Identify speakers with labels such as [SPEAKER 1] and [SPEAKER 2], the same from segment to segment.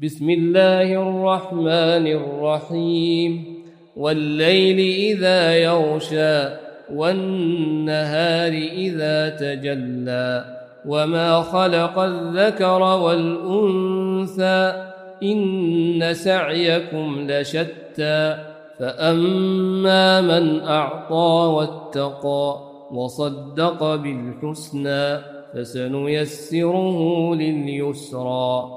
[SPEAKER 1] بسم الله الرحمن الرحيم والليل إذا يغشى والنهار إذا تجلى وما خلق الذكر والأنثى إن سعيكم لشتى فأما من أعطى واتقى وصدق بالحسنى فسنيسره لليسرى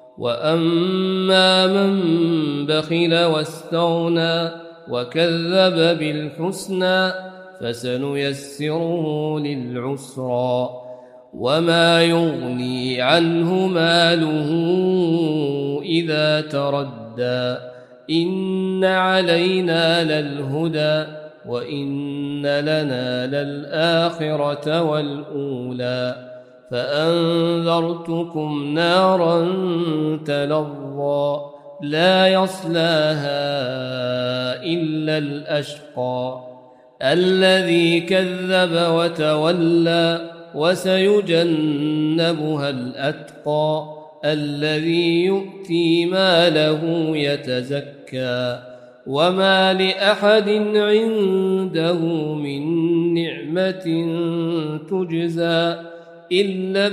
[SPEAKER 1] وأما من بخل واستغنى وكذب بالحسنى فسنيسره للعسرى وما يغني عنه ماله إذا تردى إن علينا للهدى وإن لنا للآخرة والأولى فأنذرتكم نارا تلظى لا يصلاها إلا الأشقى الذي كذب وتولى وسيجنبها الأتقى الذي يؤتي ماله يتزكى وما لأحد عنده من نعمة تجزى إلا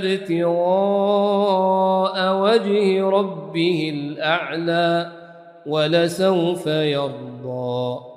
[SPEAKER 1] ابتغاء وجه ربه الأعلى ولسوف يرضى.